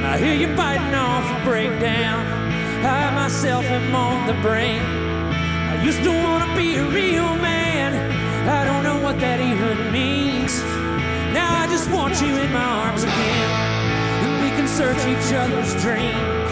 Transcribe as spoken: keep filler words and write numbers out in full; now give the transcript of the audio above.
I hear you biting off a breakdown. I myself am on the brink. I used to want to be a real man. I don't know what that even means. Now I just want you in my arms again, and we can search each other's dreams.